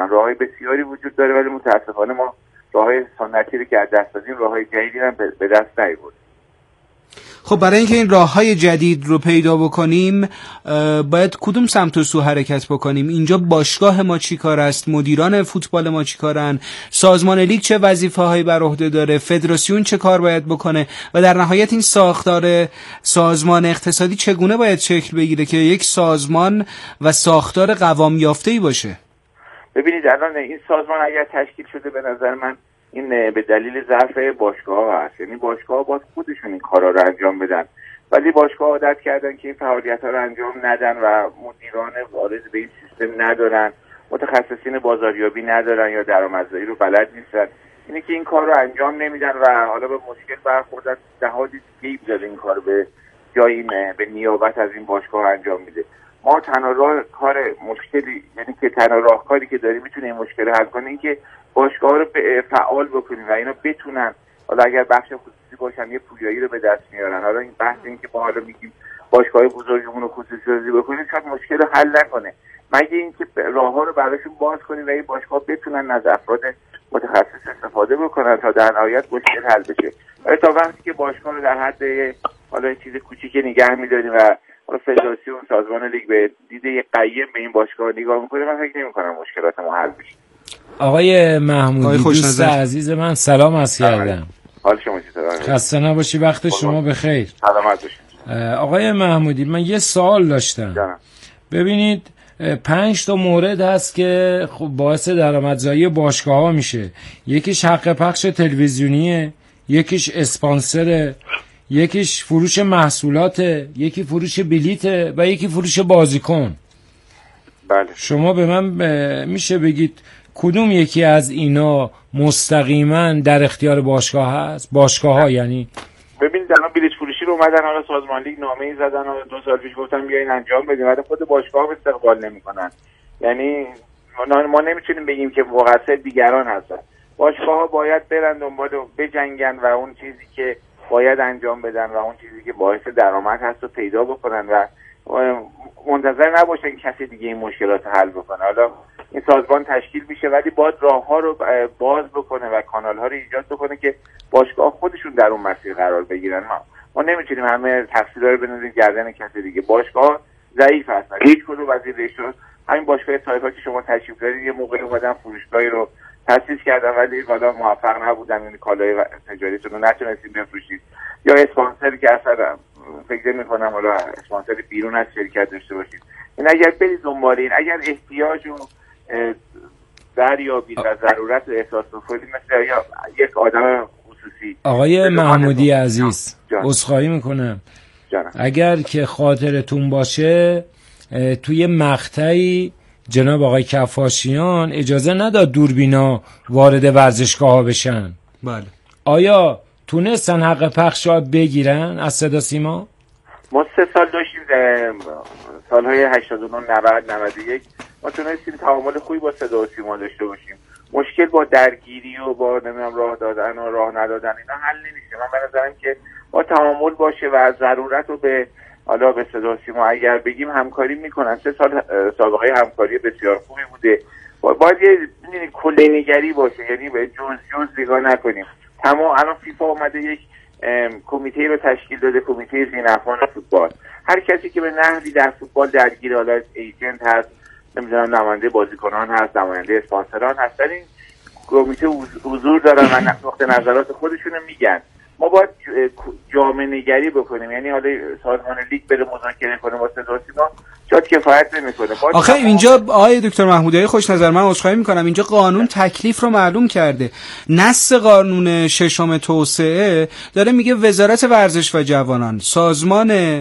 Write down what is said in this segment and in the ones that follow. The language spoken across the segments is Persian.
بکنن. راههای بسیاری وجود داره ولی متاسفانه ما راههای سنتی رو که از دست دادیم، راههای جدیدی هم به دست نیاوردیم. خب برای اینکه این راههای جدید رو پیدا بکنیم باید کدوم سمت و سو حرکت بکنیم؟ اینجا باشگاه ما چی کار است؟ مدیران فوتبال ما چی کارن؟ سازمان لیگ چه وظیفه‌هایی بر عهده داره؟ فدراسیون چه کار باید بکنه؟ و در نهایت این ساختار سازمان اقتصادی چگونه باید شکل بگیره که یک سازمان و ساختار قوام یافته‌ای باشه؟ ببینید الان این سازمان اگر تشکیل شده به نظر من این به دلیل ضعف باشگاه‌ها هست. یعنی باشگاه‌ها باید خودشون این کارا رو انجام بدن، ولی باشگاه‌ها عادت کردن که این فعالیت‌ها رو انجام ندن و مدیران وارد به این سیستم ندارن، متخصصین بازاریابی ندارن یا درآمدزایی رو بلد نیستن. اینه که این کار رو انجام نمیدن و حالا به مشکل برخوردن. نهادی دیگه داره این کار به جای به نیابت از این باشگاه انجام میده. ما تنها راه کار مشکلی، یعنی که تنها راهکاری که داریم میتونه این مشکل حل کنه این که باشگاه‌ها رو فعال بکنیم و اینا بتونن، حالا اگر بخش خصوصی باشن یه پویایی رو به دست میارن. حالا این بحث این که ما حالا میگیم باشگاه بزرگمون رو خصوصی سازی بکنیم شاید مشکل رو حل نکنه، مگه اینکه راه‌ها رو براشون باز کنیم و این باشگاه بتونن از افراد متخصص استفاده بکنن تا در نهایت مشکل حل بشه. تا وقتی که باشگاه رو در حد حالا چیز کوچیکی نگه می‌داریم و حالا فدراسیون سازمان لیگ به دید یک قیم به این باشگاه نگاه می‌کنه، من فکر نمی‌کنم مشکلات ما حل بشه. آقای محمودی دوست عزیز من سلام عرض کردم. حال شما چطوره؟ خسته نباشی، وقت شما بخیر. سلامت باشید. آقای محمودی من یه سوال داشتم. جانم. ببینید 5 تا مورد هست که خب باعث درآمدزایی باشگاه‌ها میشه. یکیش حق پخش تلویزیونیه، یکیش اسپانسره، یکیش فروش محصولاته، یکی فروش بلیته و یکی فروش بازیکن. بله. شما به من میشه بگید کدوم یکی از اینا مستقیما در اختیار باشگاه هست؟ باشگاه‌ها یعنی ببینید الان بلیت فروشی رو اومدن، حالا سازمان لیگ نامه‌ای زدن و 2 سال پیش گفتن بیاین انجام بدیم، ولی خود باشگاه‌ها استقبال نمی‌کنن. یعنی ما نمی‌تونیم بگیم که مقصر دیگران هستن. باشگاه‌ها باید برن دنبال و بجنگن و اون چیزی که باید انجام بدن و اون چیزی که باعث درآمد هست رو پیدا بکنن و منتظر نباشن کسی دیگه این مشکلات حل بکنه. حالا این سازمان تشکیل میشه ولی باید راه‌ها رو باز بکنه و کانال‌ها رو ایجاد بکنه که باشگاه خودشون در اون مسیر قرار بگیرن. ما نمیتونیم همه تقصیرها رو بندازیم گردن کسی دیگه. باشگاه ضعیف هستن. هیچ کدوم از این رشته‌ها، همین باشگاه تایپا که شما تشریف دارید یه موقعی اومدن فروشگاهی رو تأسیس کردن ولی حالا موفق نبودن، یعنی کالای تجاریتون رو نتونستید بفروشید، یا اسپانسری که اصلا فکر می‌کنم حالا اسپانسر بیرون از شرکت داشته باشید. این اگر برید دنبال این، اگر احتیاج و دریابید و ضرورت رو احساس بکنید مثل یا یک آدم خصوصی. آقای محمودی عزیز عذرخواهی میکنم اگر که خاطرتون باشه توی مقطعی جناب آقای کفاشیان اجازه نداد دوربینا وارد ورزشگاه‌ها بشن. بله. آیا تونستن حق پخش را بگیرن از صدا سیما؟ ما 3 سال داشتیم، سالهای 89 90 91 ما تونستیم تعامل خوبی با صدا و سیما داشته باشیم. مشکل با درگیری و با نمیدونم راه دادن و راه ندادن اینا حل نمیشه. من به نظرم که با تعامل باشه و ضرورت رو به حالا به صدا و سیما اگر بگیم همکاری میکنن. 3 سال سابقه همکاری بسیار خوبی بوده. باید یه کله‌نگری باشه، یعنی به جز نگاه نکنیم. تمام الان فیفا اومده یک کمیته رو تشکیل داده، کمیته ذی‌نفعان فوتبال. هر کسی که به نحوی در فوتبال درگیر، حالا ایجنت هست، نمیدونم نماینده بازیکنان هست، نماینده اسپانسران هست، در این کمیته حضور دارن و نقطه نظرات خودشونو میگن. ما باید جامعه نگری بکنیم، یعنی حالا سازمان لیگ بره مذاکره کنه با صدا و سیما شاید کفایت نمیکنه. آخه اینجا آقای دکتر محمودی خوش نظر، من عذرخواهی میکنم، اینجا قانون تکلیف رو معلوم کرده. نص قانون 6 توسعه داره میگه وزارت ورزش و جوانان، سازمان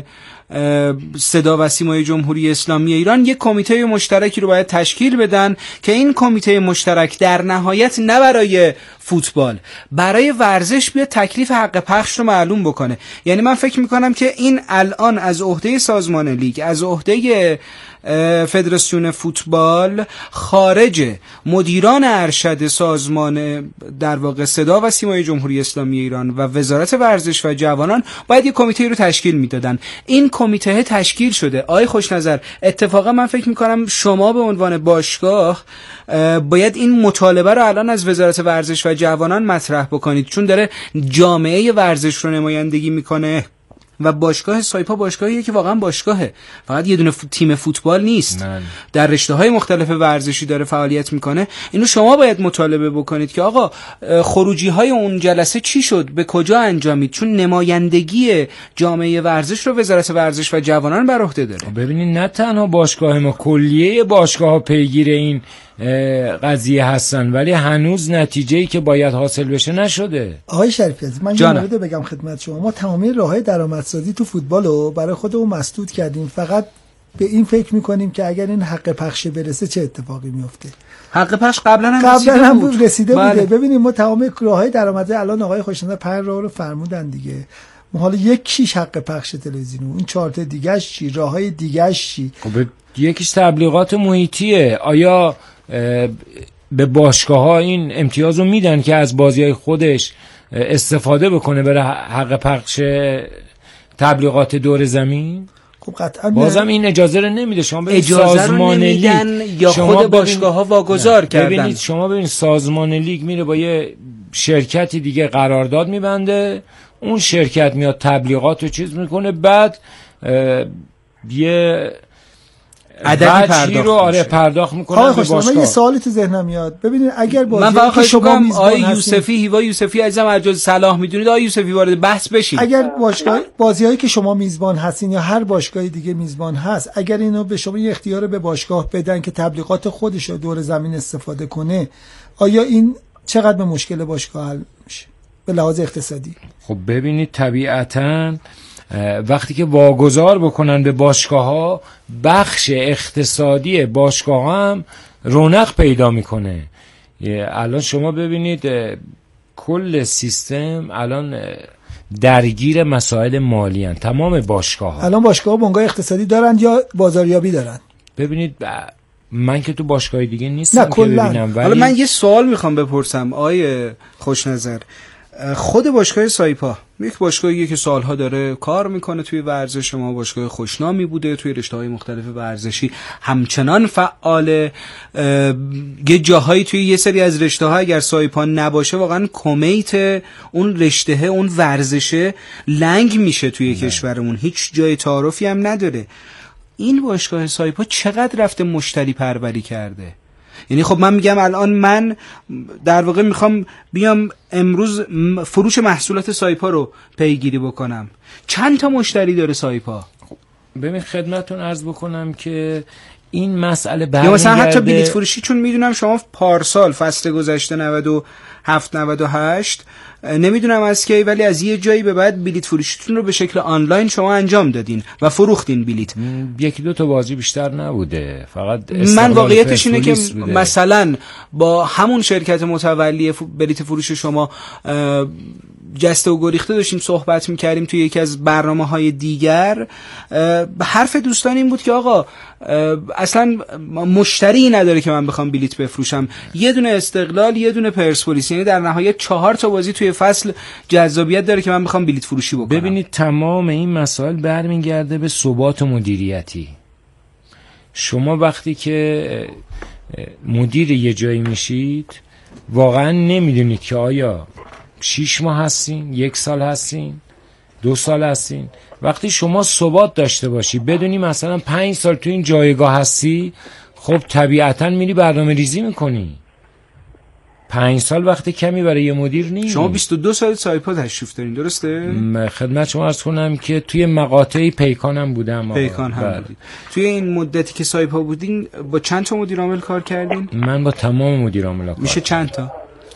صدا و سیمای جمهوری اسلامی ایران یک کمیته مشترکی رو باید تشکیل بدن که این کمیته مشترک در نهایت نه برای فوتبال برای ورزش بیاد تکلیف حق پخش رو معلوم بکنه. یعنی من فکر میکنم که این الان از عهده سازمان لیگ، از عهده فدراسیون فوتبال، خارج مدیران ارشد سازمان در واقع صدا و سیمای جمهوری اسلامی ایران و وزارت ورزش و جوانان باید یک کمیته رو تشکیل میدادن. این کمیته تشکیل شده. آقای خوشنظر، اتفاقا من فکر میکنم شما به عنوان باشگاه باید این مطالبه رو الان از وزارت ورزش و جوانان مطرح بکنید، چون داره جامعه ورزش رو نمایندگی میکنه و باشگاه سایپا باشگاهیه که واقعا باشگاهه، فقط یه دونه تیم فوتبال نیست، در رشته‌های مختلف ورزشی داره فعالیت میکنه. اینو شما باید مطالبه بکنید که آقا خروجی‌های اون جلسه چی شد، به کجا انجامید، چون نمایندگی جامعه ورزش رو وزارت ورزش و جوانان بر عهده داره. ببینید نه تنها باشگاه ما، کلیه باشگاه‌ها پیگیر این قضیه هستن، ولی هنوز نتیجه‌ای که باید حاصل بشه نشده. آقای شریفی عزیز، من یه مورد بگم خدمت شما. ما تمامی راه‌های درآمدسازی تو فوتبال رو برای خودمون مسدود کردیم، فقط به این فکر می‌کنیم که اگر این حق پخش برسه چه اتفاقی میفته. حق پخش قبلا هم رسیده بوده. ببینید ما تمام راه‌های درآمدزایی الان آقای خوشنظر 5 راه رو فرمودن دیگه. ما حالا یکیش حق پخش تلویزیونه، این 4 تا دیگه‌اش چی؟ راه‌های دیگه‌اش چی؟ خب یکیش تبلیغات محیطیه. آیا به باشگاه‌ها این امتیاز رو میدن که از بازی‌های خودش استفاده بکنه برای حق پخش تبلیغات دور زمین؟ خب قطعا بازم این اجازه رو نمیده. شما ببینید اجازه رو نمیدن یا خود باشگاه‌ها واگذار کردن. ببینید شما ببینید سازمان لیگ میره با یه شرکتی دیگه قرارداد میبنده، اون شرکت میاد تبلیغات رو چیز میکنه، بعد یه عددی پرداخت میکنه به باشگاه. من یه سوالی تو ذهنم میاد. ببینید اگر بازی که شما آقای یوسفی، هیوا یوسفی عزیزم ارجاز صلاح میدونید، آقای یوسفی وارد بحث بشید. اگر بازیایی که شما میزبان هستین یا هر باشگاهی دیگه میزبان هست، اگر اینو به شما یه اختیار به باشگاه بدن که تبلیغات خودش رو دور زمین استفاده کنه، آیا این چقدر به مشکل باشگاه حل میشه به لحاظ اقتصادی؟ خب ببینید طبیعتاً وقتی که واگذار بکنن به باشگاه‌ها، بخش اقتصادی باشگاه هم رونق پیدا میکنه. الان شما ببینید کل سیستم الان درگیر مسائل مالی هستند. تمام باشگاه‌ها الان باشگاه‌ها بنگاه اقتصادی دارن یا بازاریابی دارن؟ ببینید من که تو باشگاه دیگه نیستم که ببینم، ولی حالا من یه سوال میخوام بپرسم آقای خوشنظر. خود باشگاه سایپا یک باشگاهیه که سالها داره کار میکنه توی ورزش، ما باشگاه خوشنامی بوده، توی رشته‌های مختلف ورزشی همچنان فعاله. یه جاهایی توی یه سری از رشته‌ها اگر سایپا نباشه واقعا کمیت اون رشته، اون ورزشه لنگ میشه توی کشورمون، هیچ جای تعارفی هم نداره. این باشگاه سایپا چقدر رفته مشتری پروری کرده؟ یعنی خب من میگم الان من در واقع میخوام بیام امروز فروش محصولات سایپا رو پیگیری بکنم، چند تا مشتری داره سایپا؟ ببین خدمتتون عرض بکنم که این مسئله برمیگرده، یا مثلا حتی بلیت فروشی، چون میدونم شما پارسال فصل گذشته 97-98 نمیدونم از کی، ولی از یه جایی به بعد بلیت فروشیتون رو به شکل آنلاین شما انجام دادین و فروختین بلیت. یکی دو تا بازی بیشتر نبوده، فقط من واقعیتش اینه که مثلا با همون شرکت متولی بلیت فروش شما جسته و گریخته داشتیم صحبت میکردیم توی یکی از برنامه‌های دیگر. حرف دوستان این بود که آقا اصلا مشتری نداره که من بخوام بلیت بفروشم، یه دونه استقلال یه دونه پرسپولیس، یعنی در نهایت 4 تا بازی توی فصل جذابیت داره که من بخوام بلیت فروشی بکنم. ببینید تمام این مسائل برمیگرده به ثبات مدیریتی. شما وقتی که مدیر یه جایی میشید واقعا نمیدونید که آیا 6 ماه هستین، 1 سال هستین، 2 سال هستین. وقتی شما ثبات داشته باشی، بدونی مثلا 5 سال تو این جایگاه هستی، خب طبیعتا میری برنامه ریزی میکنی. 5 سال وقت کمی برای یه مدیر نیست. شما 22 سال سایپا تشریف دارین، درسته؟ خدمت شما عرض کنم که توی مقاطعی پیکانم بودم. پیکان هم بودید. توی این مدتی که سایپا بودین با چند تا مدیر عامل کار کردین؟ من با تمام مدیر عامل کار. میشه چند تا؟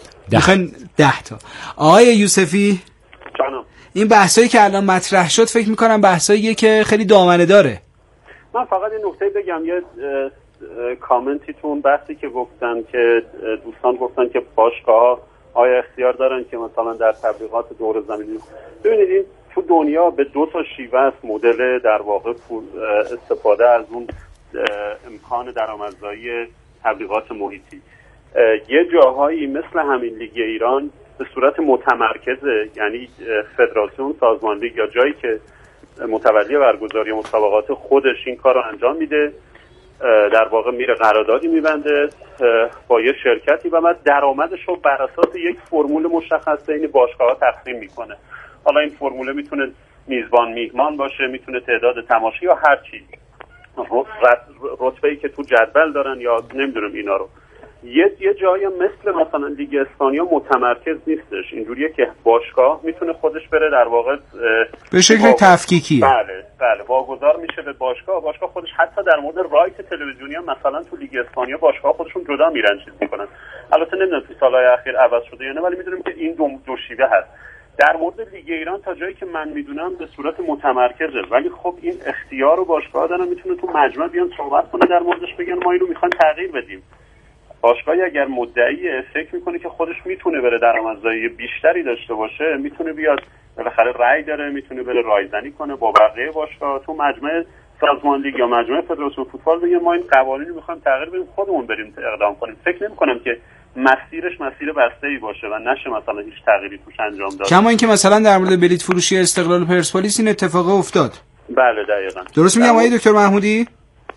10 تا. آقای یوسفی جانم، این بحثایی که الان مطرح شد فکر میکنم بحثاییه که خیلی دامنه داره. من فقط این نکته بگم، یه کامنتی تو اون بحثی که گفتن که دوستان گفتن که باشگاه‌ها آیا اختیار دارن که مثلا در تبلیغات دور زمینی ببینید این تو دنیا به 2 شیوه است مدل در واقع استفاده از اون امکان درآمدزایی تبلیغات محیطی. یه جاهایی مثل همین لیگ ایران به صورت متمرکزه، یعنی فدراسیون، سازمان لیگ یا جایی که متولی برگزاری مسابقات خودش این کار رو انجام میده، در واقع میره قراردادی میبنده با یه شرکتی و بعد درآمدش رو بر اساس یک فرمول مشخص بین باشگاه‌ها تقسیم میکنه. حالا این فرمول میتونه میزبان میهمان باشه، میتونه تعداد تماشایی یا هر چیز، رتبه‌ای که تو جدول دارن یا نمیدونم اینا رو. یه جایی مثلا لیگ اسپانیا متمرکز نیستش، اینجوریه که باشگاه میتونه خودش بره در واقع به شکل تفکیکی. بله واگذار میشه به باشگاه خودش حتی در مورد رایت تلویزیونی هم مثلا تو لیگ اسپانیا باشگاه خودشون جدا میرن چیز میکنن. البته نمیدونم تو سالهای اخیر عوض شده یا نه، ولی میدونیم که این دو شیوه هست. در مورد لیگ ایران تا جایی که من میدونم به صورت متمرکزه، ولی خب این اختیار رو باشگاه دارن، میتونه تو مجمع بیان صحبت کنه در موردش، بگن ما اینو میخوایم تغییر بدیم. باشگاهی اگر مدعی فکر میکنه که خودش میتونه بره درآمدزایی بیشتری داشته باشه، میتونه بیاد بالاخره رأی داره، میتونه بره رایزنی کنه با بقیه باشگاه تو مجمع سازمان لیگ یا مجمع فدراسیون فوتبال، بگه ما این قوانین رو میخوایم تغییر بدیم، خودمون بریم اقدام کنیم. فکر نمیکنم که مسیرش مسیر بسته‌ای باشه و نشه مثلا هیچ تغییری توش انجام داد. کما اینکه مثلا در مورد بلیت فروشی استقلال پرسپولیس این اتفاق افتاد. بله دقیقاً. درست میگم آقای دکتر محمودی؟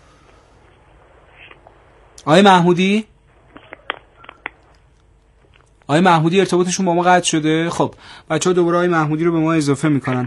آقای محمودی ارتباطشون با ما قطع شده. خب بچه‌ها دوباره آقای محمودی رو به ما اضافه میکنن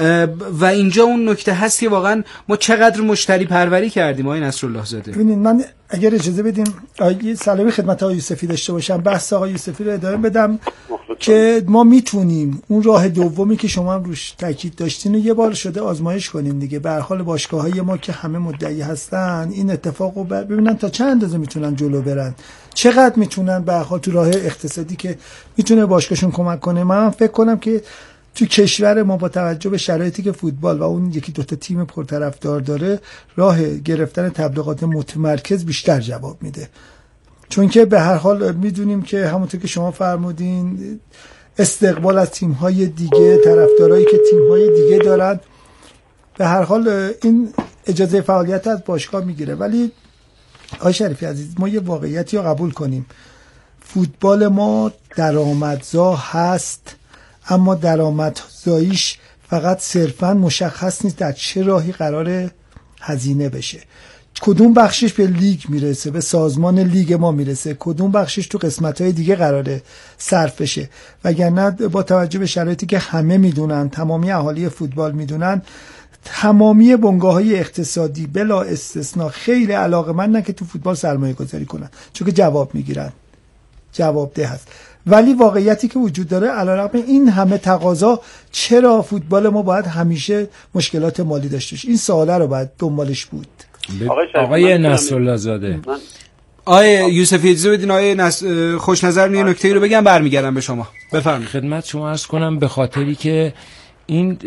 و اینجا اون نکته هست که واقعا ما چقدر مشتری پروری کردیم آقای نصرالله زاده. ببینید من اگر اجازه بدیم یه سلامی خدمت آقای یوسفی داشته باشم، بحث آقای یوسفی رو ادامه بدم که ما میتونیم اون راه دومی که شما هم روش تاکید داشتین و یه بار شده آزمایش کنیم دیگه. به هر حال باشگاه‌های ما که همه مدعی هستن این اتفاقو ببینن تا چند اندازه میتونن جلو برن، چقدر میتونن به هر حال تو راه اقتصادی که میتونه باشگاهشون کمک کنه. من فکر کنم که تو کشور ما با توجه به شرایطی که فوتبال و اون یکی دوتا تیم پرطرفدار داره، راه گرفتن تبلیغات متمرکز بیشتر جواب میده، چون که به هر حال میدونیم که همونطور که شما فرمودین استقبال از تیم‌های دیگه، طرفدارایی که تیم‌های دیگه دارن، به هر حال این اجازه فعالیت از باشگاه میگیره. ولی آقای شریفی عزیز ما یه واقعیتی رو قبول کنیم، فوتبال ما درآمدزا هست، اما درآمدزاییش فقط صرفاً مشخص نیست در چه راهی قراره هزینه بشه. کدوم بخشش به لیگ میرسه، به سازمان لیگ ما میرسه، کدوم بخشش تو قسمت‌های دیگه قراره صرف بشه. وگرنه با توجه به شرایطی که همه میدونن، تمامی اهالی فوتبال میدونن، تمامی بنگاه‌های اقتصادی بلا استثنا خیلی علاقه‌مندن که تو فوتبال سرمایه گذاری کنن، چون که جواب میگیرن، جوابده هست. ولی واقعیتی که وجود داره علیرغم این همه تقاضا، چرا فوتبال ما باید همیشه مشکلات مالی داشته باشه؟ این سواله رو باید دنبالش بود. آقای نصرالله زاده، آقای یوسفی اجازه بدین آقای خوش نظر یه نکته‌ای رو بگم برمیگردم به شما. بفرمایید. خدمت شما عرض کنم به خاطری که این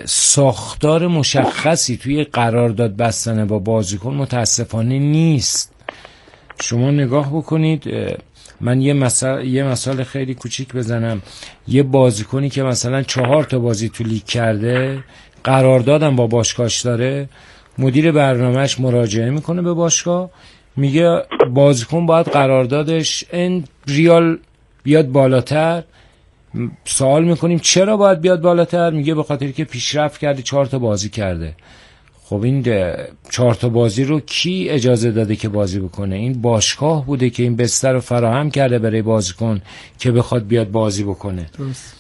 ساختار مشخصی توی قرارداد بستن با بازیکن متاسفانه نیست. شما نگاه بکنید، من یه مثال خیلی کوچیک بزنم. یه بازیکنی که مثلا 4 تا بازی تو لیگ کرده، قراردادم با باشگاهش داره، مدیر برنامهش مراجعه میکنه به باشگاه، میگه بازیکن باید قراردادش این ریال بیاد بالاتر. سوال میکنیم چرا باید بیاد بالاتر؟ میگه به خاطر که پیشرفت کرده، 4 تا بازی کرده. خب این 4 تا بازی رو کی اجازه داده که بازی بکنه؟ این باشگاه بوده که این بستر رو فراهم کرده برای بازیکن که بخواد بیاد بازی بکنه. درست.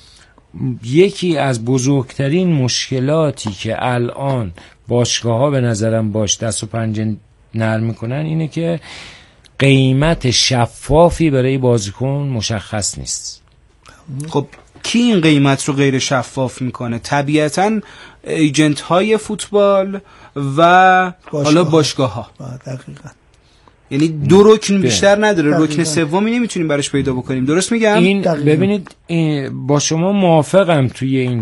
یکی از بزرگترین مشکلاتی که الان باشگاه‌ها به نظرم باش دست و پنجه نرم میکنن اینه که قیمت شفافی برای بازیکن مشخص نیست. خب کی این قیمت رو غیر شفاف میکنه؟ طبیعتاً ایجنت های فوتبال و حالا باشگاه ها. دقیقاً. یعنی دو رکن بیشتر نداره، رکن سومی نمیتونیم براش پیدا بکنیم. درست میگم؟ این ببینید با شما موافقم توی این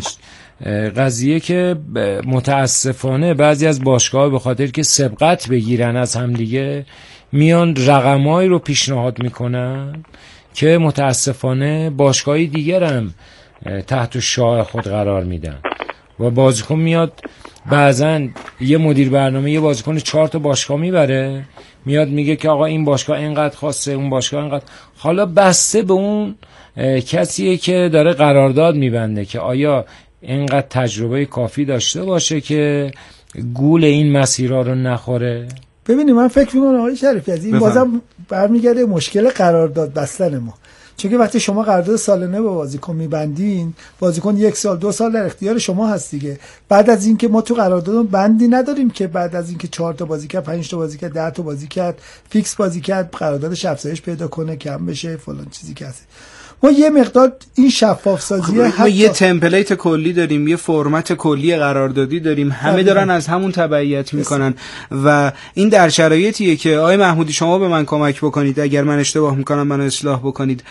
قضیه که متاسفانه بعضی از باشگاه‌ها به خاطر که سبقت بگیرن از همدیگه میان رقمایی رو پیشنهاد میکنن که متاسفانه باشگاهی دیگر هم تحت شعاع خود قرار میدن و بازیکن میاد بعضا یه مدیر برنامه یه بازیکن 4 تا باشگاه میبره، میاد میگه که آقا این باشگاه اینقدر خواسته، اون باشگاه اینقدر. حالا بسته به اون کسیه که داره قرارداد میبنده که آیا اینقدر تجربه کافی داشته باشه که گول این مسیرها رو نخوره. ببینید من فکر میکنم آقای شریفی از این بازم برمیگرده مشکل قرارداد بستن ما، چون که وقتی شما قرارداد سالانه با بازیکن میبندین، بازیکن 1 سال 2 سال در اختیار شما هست دیگه. بعد از اینکه ما تو قرارداد بندی نداریم که بعد از اینکه 4 تا بازی کرد، 5 تا بازی کرد، 10 تا بازی کرد، فیکس بازی کرد، قراردادش افزایش پیدا کنه، کم بشه، فلان چیزی که هست. ما یه مقدار این شفاف سازی ما یه تمپلیت کلی داریم، یه فرمت کلی قراردادی داریم، همه دارن از همون تبعیت میکنن و این در شرایطیه که آقای محمودی شما به من کمک بکنید، اگر من اشتباه میکنم منو اصلاح بکنید.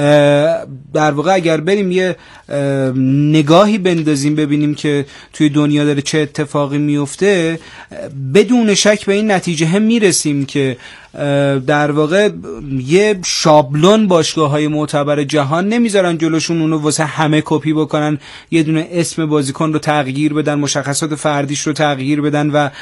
در واقع اگر بریم یه نگاهی بندازیم ببینیم که توی دنیا داره چه اتفاقی میفته، بدون شک به این نتیجه هم میرسیم که در واقع یه شابلون باشگاه‌های معتبر جهان نمیذارن جلوشون اونو واسه همه کپی بکنن، یه دونه اسم بازیکن رو تغییر بدن، مشخصات فردیش رو تغییر بدن و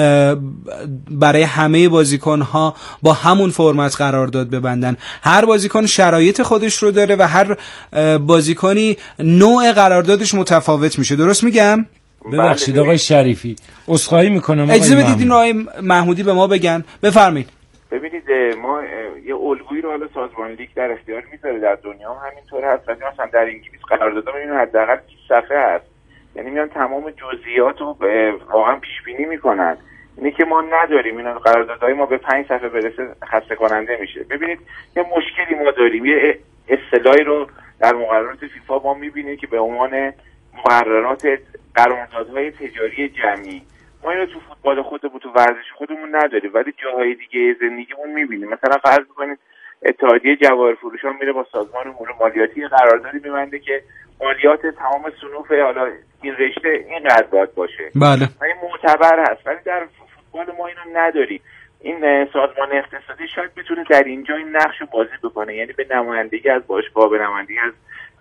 برای همه بازیکن‌ها با همون فرمت قرارداد ببندن. هر بازیکن شرایط خودش رو داره و هر بازیکنی نوع قراردادش متفاوت میشه. درست میگم؟ ببخشید آقای شریفی، عذرخواهی میکنم. اجازه بدید این آقای محمودی به ما بگن. بفرمایید. ببینید ما یه الگویی رو حالا سازمان لیگ در اختیار میذاره، در دنیا هم همینطور هست. مثلا در انگلیس قراردادها میبینید حداقل 20 صفحه هست، یعنی میان تمام جزئیات رو واقعا پیش بینی میکنن. اینه که ما نداریم، اینا قراردادهای ما به 5 صفحه برسه خسته کننده میشه. ببینید یه مشکلی ما داریم، یه اصطلاحی رو در مقررات فیفا ما میبینیم که به عنوان مقررات قراردادهای تجاری جمعی. ما اینو تو فوتبال خودمون، تو ورزش خودمون نداریم، ولی جاهای دیگه زندگیمون میبینیم. مثلا فرض کنید اتحادیه جواهر فروشان میره با سازمان امور مالیاتی قراردادی میبنده که مالیات تمام صنوف حالا این رشته اینقدر باید باشه. بله. این معتبر هست، ولی در فوتبال ما اینو نداریم. این سازمان اقتصادی شاید بتونه در اینجا این نقش رو بازی بکنه، یعنی به نمایندگی از باشگاه، به نمایندگی از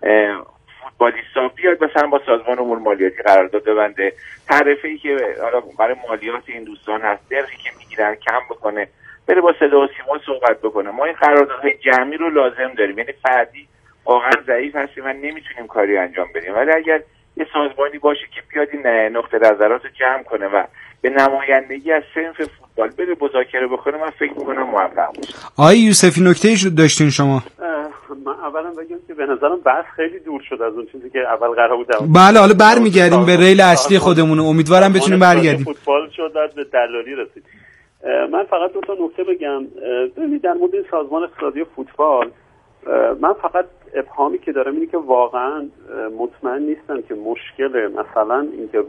فوتبالیستا بیاد مثلا با سازمان امور مالیاتی قرارداد ببنده، تعرفه‌ای که حالا برای مالیات این دوستان هست درخی که میگیرن کم بکنه، بره با صدا و سیما صحبت بکنه. ما این قراردادهای جمعی رو لازم داریم، یعنی فردی واقعا ضعیف هستیم و نمیتونیم کاری انجام بدیم، ولی اگر یه سازمانی باشه که بیاد این نقطه نظرات رو جمع کنه و به نمایندگی از صنف فوتبال بره مذاکره بکنه، من فکر می‌کنم موفق میشه. آقای یوسفی نکته‌ای داشتین شما؟ من اولا بگم که به نظرم بحث خیلی دور شد از اون چیزی که اول قرار بود. بله حالا برمیگردیم به ریل اصلی خودمون، امیدوارم بتونیم برگردیم. فوتبال شد به دلالی رسید. من فقط 2 تا نکته بگم. ببینید در مورد سازمان اقتصادی فوتبال، من فقط ابهامی که دارم اینه که واقعا مطمئن نیستم که مشکل مثلا اینکه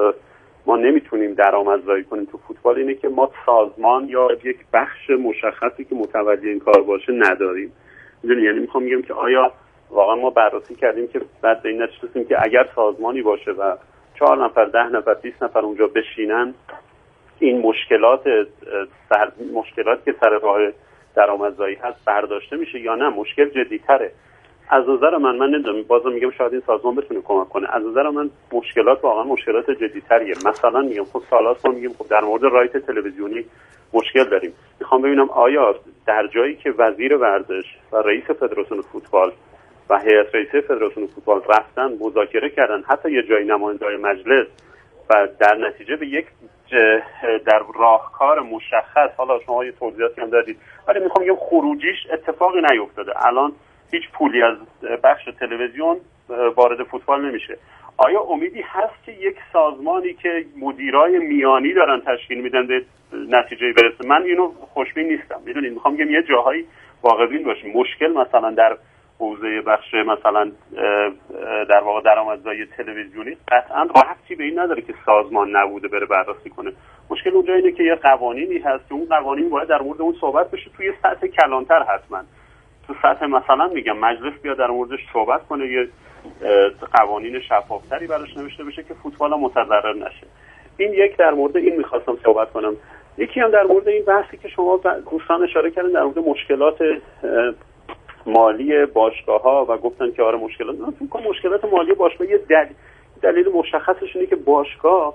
ما نمیتونیم درآمدزایی کنیم تو فوتبال اینه که ما سازمان یا یک بخش مشخصی که متولی این کار باشه نداریم. یعنی میخوام بگم که آیا واقعا ما بررسی کردیم که بعد به این نتیجه رسیدیم که اگر سازمانی باشه و 4 نفر 10 نفر 20 نفر اونجا بشینن، این مشکلات که سر راه درآمدزایی هست برداشته میشه یا نه؟ مشکل جدی‌تره. از نظر من نمیدونم، بازم میگم شاید این سازمان بتونه کمک کنه. از نظر من مشکلات واقعا مشکلات جدی‌تریه. مثلا میگم خب سال‌هاست ما میگیم خب در مورد رایت تلویزیونی مشکل داریم. میخوام ببینم آیا در جایی که وزیر ورزش و رئیس فدراسیون فوتبال و هیئت رئیسه فدراسیون فوتبال رفتن مذاکره کردن، حتی یه جای نمایندگان مجلس، و در نتیجه به یک در راهکار مشخص، حالا شما یه توضیحاتی هم دادید، ولی میخوام بگم خروجیش اتفاقی نیفتاده. الان هیچ پولی از بخش تلویزیون وارد فوتبال نمیشه. آیا امیدی هست که یک سازمانی که مدیرای میانی دارن تشکیل میدن به نتیجه برسه؟ من اینو خوشبین نیستم. میدونید میخوام بگم یه جاهایی واقع بین باشیم. مشکل مثلا در حوزه بخش مثلا در واقع درآمدزایی تلویزیونی قطعا ربطی به این نداره که سازمان نبوده بره بررسی کنه. مشکل اونجا اینه که یه قوانینی هست که اون قوانین باید در مورد اون صحبت بشه توی سطح کلانتر، حتما تو سطح مثلا میگم مجلس بیاد در موردش صحبت کنه، یه قوانین شفافتری براش نوشته بشه که فوتبال متضرر نشه. این یک در مورد این میخواستم صحبت کنم. یکی هم در مورد این بحثی که شما دوستان اشاره کردن در مورد مشکلات مالی باشگاه‌ها و گفتن که آره مشکلات مالی باشگاه یه دلیل مشخصش اینه که باشگاه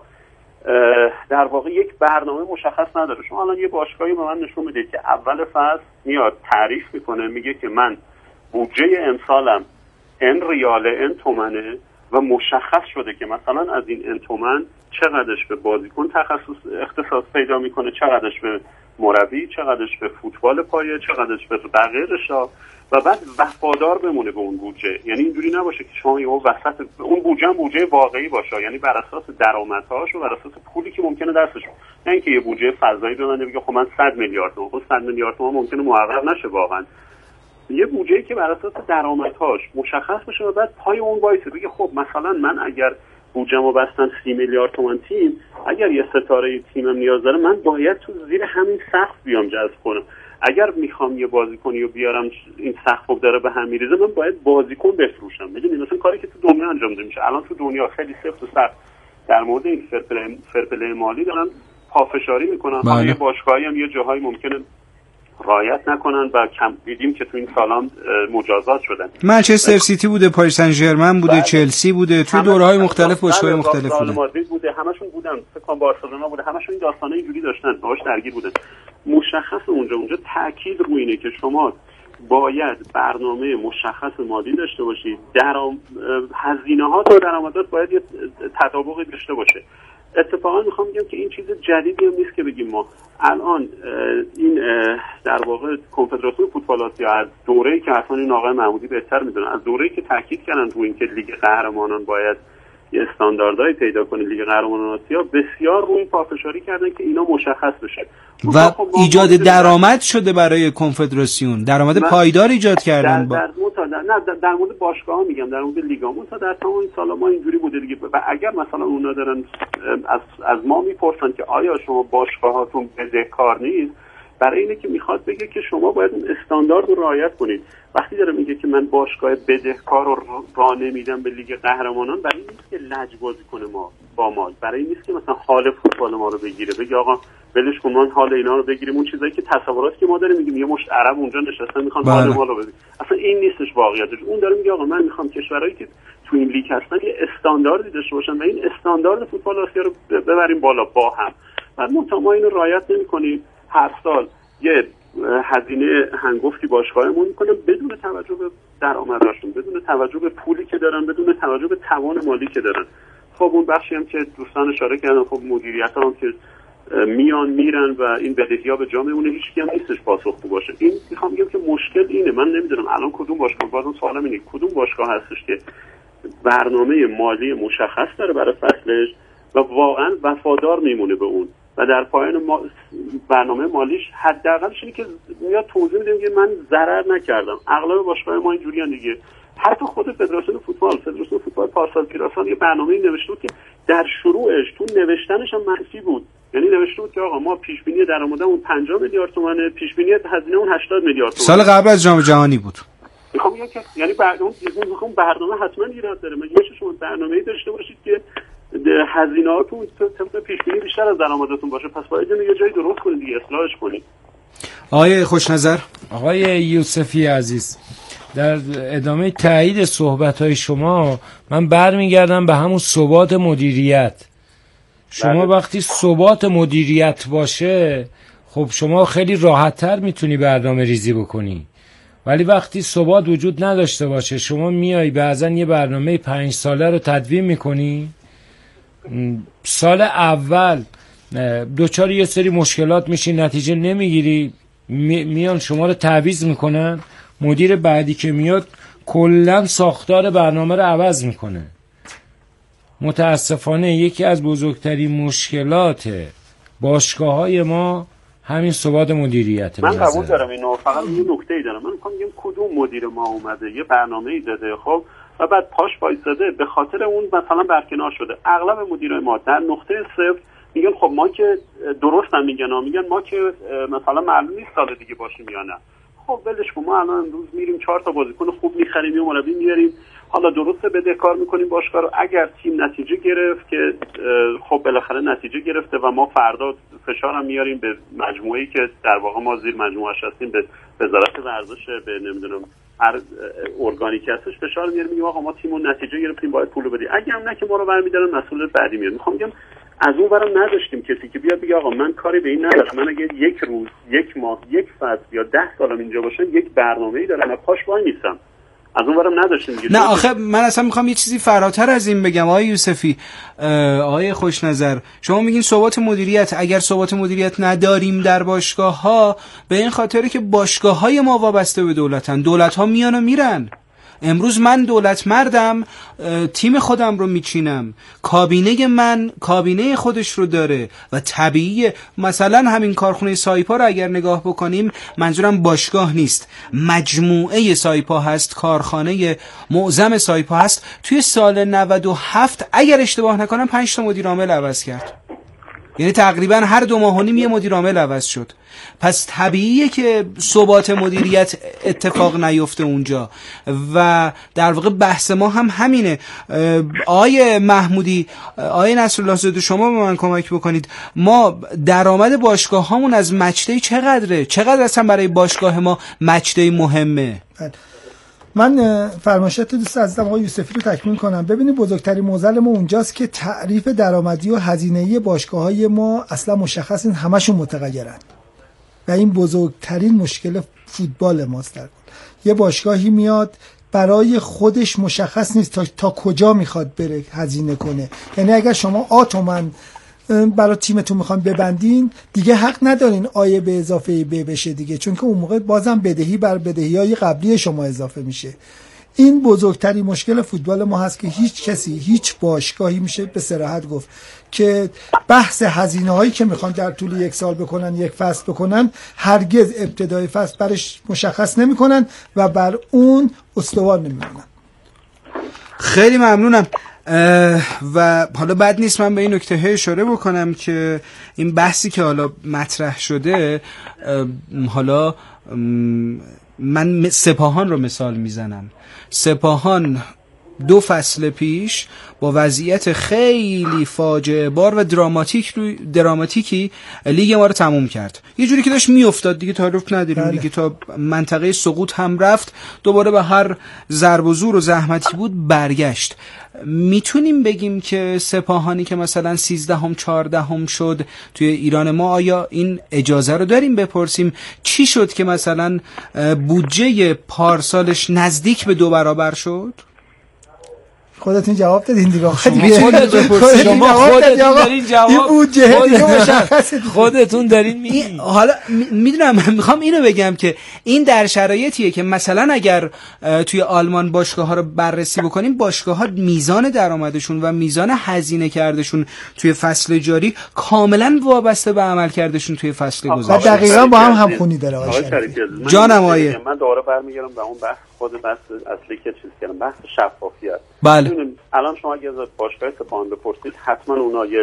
در واقع یک برنامه مشخص نداره. شما الان یه باشگاهی به من نشون میدید که اول فصل میاد تعریف میکنه، میگه که من بودجه امسالم ان ریاله، ان تومنه و مشخص شده که مثلا از این ان تومن چقدرش به بازیکن اختصاص پیدا میکنه، چقدرش به مربی، چقدرش به فوتبال پایه، چقدرش به بقیه رشا و بعد وفادار بمونه به اون بودجه. یعنی اینجوری نباشه که شما یه وسط اون بودجه واقعی باشه، یعنی بر اساس درآمدهاش و بر اساس پولی که ممکنه دستش، نه اینکه یه بودجه فضایی بمونه بگه خب من 100 میلیارد تومان، خب 100 میلیارد تومان ممکنه محقق نشه واقعا. یه بودجه‌ای که بر اساس درآمدهاش مشخص بشه و بعد پای اون وایسه بگه خب مثلا من اگر بودجه‌مو بستم 30 میلیارد تومان تیم، اگر یه ستاره تیمم نیاز داره من باید تو زیر همین سقف بیام جذب کنم. اگر میخوام یه بازیکنی رو بیارم این سقف داره به هم میریزه، من باید بازیکن بفروشم. میدونید مثلا کاری که تو دنیا انجام میشه الان تو دنیا خیلی سفت و سخت در مورد این فرپلی مالی دارن پافشاری میکنن. حالا یه باشگاهی هم یه جاهایی ممکنه رعایت نکنن و کم دیدیم که تو این سالام مجازات شدن. منچستر سیتی بوده، پاریس سن ژرمن بوده، چلسی بوده، تو دوره‌های مختلف باشگاه‌های مختلف بوده. مادرید بوده، همشون بودن، فکر کنم بارسلونا بوده، همشون این داستانا اینجوری داشتن، باهاش درگیر بودن. مشخص اونجا تاکید روی اینه که شما باید برنامه مشخص مالی داشته باشید، هزینه‌هات و درآمدات باید یه تطابقی داشته باشه. اتفاقا میخوام بگم که این چیز جدیدی هم نیست که بگیم ما الان این در واقع کنفدراسیون فوتبال آسیا از دوره‌ای که اصلا این آقای محمودی بهتر میدونن، از دوره‌ای که تاکید کردن رو این که لیگ قهرمانان باید یه استانداردهای پیدا کنه، لیگ قهرمانان آسیا بسیار رو این پافشاری کردن که اینا مشخص بشه و ایجاد درآمد شده برای کنفدراسیون، درآمد پایدار ایجاد کردن. در مورد باشگاه‌ها میگم، در مورد لیگامون تا در تمام این سالا ما اینجوری بوده دیگه. و اگر مثلا اونا دارن از ما میپرسن که آیا شما باشگاهاتون بدهکار نیست، برای اینه که میخواد بگه که شما باید اون استاندارد رو رعایت کنید. وقتی داره میگه که من باشگاه بدهکار رو راه نمیدم به لیگ قهرمانان، برای این نیست که لجبازی کنه ما با مال، برای این نیست که مثلا حال فوتبال ما رو بگیره، بگه آقا ولش کن ما حال اینا رو بگیریم. اون چیزایی که تصوراتی که ما داریم میگیم یه مشت عرب اونجا نشستن میخوان حال ما رو بگیرن، اصلا این نیستش واقعیتش. اون داره میگه آقا من میخوام کشورایی که تو این لیگ هستن یه استانداردی داشته باشن و این استاندارد فوتبال آسیا رو ببریم بالا با هم. بعد ما اینو رعایت نمی‌کنیم، هر سال یه هزینه هنگفتی باشگاهمون میکنن بدون توجه به درآمدشون، بدون توجه به پولی که دارن، بدون توجه به توان مالی که دارن. خب اون بخشی هم که دوستان اشاره کردن، خب مدیریت هم که میان میرن و این بدهی‌ها به جا میمونه، هیچ کی هم نیستش پاسخگو باشه. این میخوام بگم که مشکل اینه، من نمیدونم الان کدوم باشگاه، بازم سوالم اینه کدوم باشگاه هستش که برنامه مالی مشخص داره برای فصلش و واقعا وفادار میمونه به اون و در پایان برنامه مالیش حداقلش اینه که میاد توضیح میده که من ضرر نکردم. اغلب باشگاه ما اینجوریان دیگه. حتی خود فدراسیون فوتبال پارسال پیراسان یه برنامه‌ای نوشته بود که در شروعش تو نوشتنش هم منفی بود. یعنی نوشته بود که آقا ما پیش بینی درآمدمون 50 میلیارد تومانه، پیش بینی هزینه‌مون 80 میلیارد تومان. سال قبل از جام جهانی بود. میخوام بگم که یعنی برنامه حتما ایراد داره. مگه شما برنامه‌ای داشته باشید که هزینه‌هاتون طبق پیش بینی بیشتر از درآمداتون باشه، پس باید یه جایی درست کنید دیگه، اصلاحش کنید. آقای خوشنظر، آقای یوسفی عزیز، در ادامه تایید صحبت‌های شما من برمیگردم به همون ثبات مدیریت. شما وقتی ثبات مدیریت باشه خب شما خیلی راحت‌تر میتونی برنامه ریزی بکنی، ولی وقتی ثبات وجود نداشته باشه شما میای بعضن یه برنامه 5 ساله رو تدوین میکنی، سال اول دوچار یه سری مشکلات میشی، نتیجه نمیگیری، میان شما رو تعویض میکنن، مدیر بعدی که میاد کلا ساختار برنامه رو عوض میکنه. متاسفانه یکی از بزرگترین مشکلات باشگاه‌های ما همین ثبات مدیریت. من قبول دارم اینو، فقط یه نکته‌ای دارم. من میگم کدوم مدیر ما اومده یه برنامه‌ای داده خب و بعد پاش وایساده به خاطر اون مثلا برکنار شده. اغلب مدیرای ما در نقطه صفر میگن خب ما که درست هم میگن ما که مثلا معلوم نیست سال دیگه باشیم یا نه. خب ولش کن، ما الان امروز میریم 4 تا بازیکن خوب می‌خریم، یه مربی میاریم، حالا درسته بدهکار میکنیم باشگاه رو. اگر تیم نتیجه گرفت که خب بالاخره نتیجه گرفته و ما فردا فشارم میاریم به مجموعه‌ای که در واقع ما زیر مجموعه‌اش هستیم، به وزارت ورزش، به نمیدونم ارگانیک هستش فشار میاریم میگیم آقا ما تیمو نتیجه گرفتیم باید پولو بدیم، اگه هم نه که ما رو برمی‌دارن مسئول بعدی میاد. میخوام بگم از اون برام نداشتیم کسی که بیاد بگه آقا من کاری به این ندارم، من اگه یک روز، یک ماه، یک فصل یا 10 سالم اینجا باشم یک برنامه‌ای دارم، پاش وای نیستم. از اون برام نداشتیم دیگه. نه آخه من اصلا میخوام یه چیزی فراتر از این بگم. آقای یوسفی، آقای خوشنظر، شما میگین ثبات مدیریت. اگر ثبات مدیریت نداریم در باشگاه‌ها به این خاطره که باشگاه‌های ما وابسته به دولتن، دولت‌ها میان و میرن. امروز من دولت مردم، تیم خودم رو میچینم، کابینه من کابینه خودش رو داره و طبیعیه. مثلا همین کارخونه سایپا رو اگر نگاه بکنیم، منظورم باشگاه نیست، مجموعه سایپا هست، کارخانه معظم سایپا هست. توی سال 97 اگر اشتباه نکنم 5 تا مدیر عامل عوض کرد، یعنی تقریبا هر 2 ماه و نیم یه مدیر عامل عوض شد. پس طبیعیه که ثبات مدیریت اتفاق نیفته اونجا و در واقع بحث ما هم همینه. آقای محمودی، آقای نصرالله زاده، شما به من کمک بکنید. ما درآمد باشگاه هامون از مچ دی چقدره؟ چقدر اصلا برای باشگاه ما مچ دی مهمه؟ من فرمایشات دوست عزیزم آقای یوسفی رو تکمیل کنم. ببینید بزرگترین معضل ما اونجاست که تعریف درآمدی و هزینه‌ای باشگاه‌های ما اصلا مشخص نیست، همشون متغیرن و این بزرگترین مشکل فوتبال ماست. در یه باشگاهی میاد برای خودش مشخص نیست تا کجا میخواد بره هزینه کنه. یعنی اگر شما آتومن برای تیمتون میخوان ببندین، دیگه حق ندارین آیه به اضافه ب بشه دیگه، چون که اون موقع بازم بدهی بر بدهی‌های قبلی شما اضافه میشه. این بزرگترین مشکل فوتبال ما هست که هیچ کسی، هیچ باشگاهی میشه به صراحت گفت که بحث هزینه هایی که میخوان در طول 1 سال بکنن، 1 فصل بکنن، هرگز ابتدای فصل برش مشخص نمیکنن و بر اون استوار نمیمونن. خیلی ممنونم. و حالا بد نیست من به این نکته اشاره بکنم که این بحثی که حالا مطرح شده، حالا من سپاهان رو مثال میزنم. سپاهان 2 فصل پیش با وضعیت خیلی فاجعه بار و دراماتیکی لیگ ما رو تموم کرد. یه جوری که داشت میافتاد دیگه، تعارف نداریم دیگه، تا منطقه سقوط هم رفت، دوباره به هر ضرب و زور و زحمتی بود برگشت. میتونیم بگیم که سپاهانی که مثلا 13ام 14ام شد توی ایران ما، آیا این اجازه رو داریم بپرسیم چی شد که مثلا بودجه پارسالش نزدیک به 2 برابر شد؟ خودتون جواب دادین دیگه. شما خودتون دارین جواب، خودتون دارین میگین. حالا میدونم، میخوام اینو بگم که این در شرایطیه که مثلا اگر توی آلمان باشگاه ها رو بررسی بکنیم، باشگاه ها میزان درآمدشون و میزان هزینه کردشون توی فصل جاری کاملا وابسته به عمل کردشون توی فصل گذشته. دقیقاً با هم همخونی داره. جانم آقای، من دوباره برمیگردم به اون بحث، خود بحث اصلی که چیز کردم، بحث شفافیت. بله. الان شما اگه از باشگاه سپاهان بپرسید، حتما اونا یه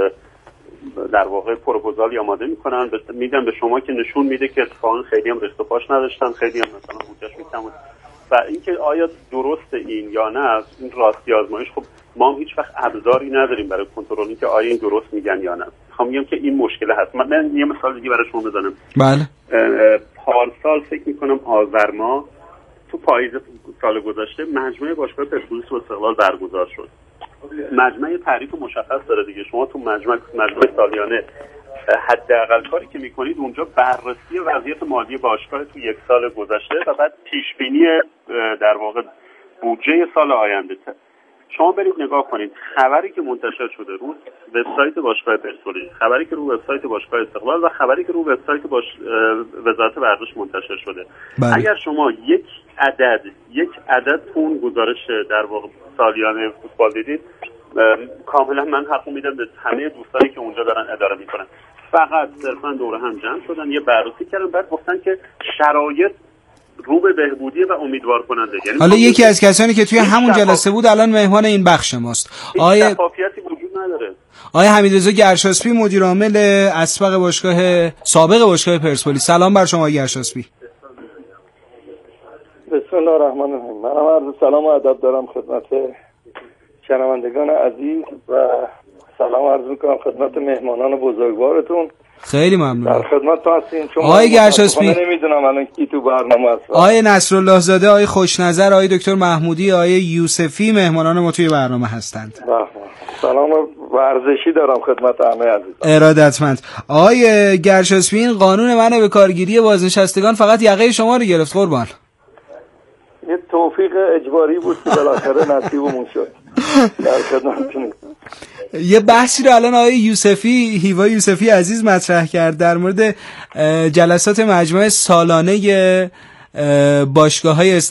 در واقع پروپوزالی آماده میکنن، میدن به شما که نشون میده که اتفاقا خیلی هم رشته پاش نداشتن، خیلی هم مثلا بودجهش میکمون و اینکه آیا درست این یا نه، این راستی آزمایش. خب ما هم هیچ وقت ابزاری نداریم برای کنترل اینکه آیا این درست میگن یا نه. میخوام بگم که این مشکل هست. من یه مثال دیگه برای شما بزنم. بله. پارسال فکر میکنم آذر ماه تو پاییز سال گذشته مجمع باشگاه پرسپولیس و استقلال برگزار شد. مجمع تعریف مشخص داره دیگه. شما تو مجمع سالیانه حداقل کاری که میکنید اونجا بررسی وضعیت مالی باشگاه تو 1 سال گذشته و بعد پیش بینی در واقع بودجه سال آینده. شما برید نگاه کنید خبری که منتشر شده رو وبسایت باشگاه پرسپولیس، خبری که رو وبسایت باشگاه استقلال و خبری که رو وبسایت وزارت ورزش منتشر شده. بله. اگر شما یک عدد تو اون گزارش در واقع سالیانه فوتبال دیدید، کاملا من حق میدم به همه دوستانی که اونجا دارن اداره میکنن، فقط صرفا دوره هم جمع شدن، یه بررسی کردن، بعد گفتن که شرایط رو به بهبودی و امیدوار کننده. یعنی حالا یکی از کسانی که توی همون جلسه بود الان مهمان این بخش ماست. شفافیتی وجود نداره. آقای حمیدرضا گرشاسبی، مدیر عامل اسبق سابق باشگاه پرسپولیس. سلام بر شما گرشاسبی. بسم الله الرحمن الرحیم. منم عرض سلام و ادب دارم خدمت شنوندگان عزیز و سلام عرض میکنم خدمت مهمانان بزرگوارتون. خیلی ممنون. در خدمت تو هستیم. آقای گرشاسبی نمیدونم الان کی تو برنامه هست. آقای نصرالله زاده، آقای خوشنظر، آقای دکتر محمودی، آقای یوسفی مهمانان ما توی برنامه هستند. سلام ورزشی دارم خدمت همه عزیزان. ارادتمند. آقای گرشاسبی، این قانون منع به کارگیری بازنشستگان فقط یقه شما رو گرفت قربان. یه توفیق اجباری بود که بالاخره نصیبمون شد. در خدمتتونم. یه بحثی رو الان آقای یوسفی، هیوا یوسفی عزیز مطرح کرد در مورد جلسات مجمع سالانه باشگاه‌های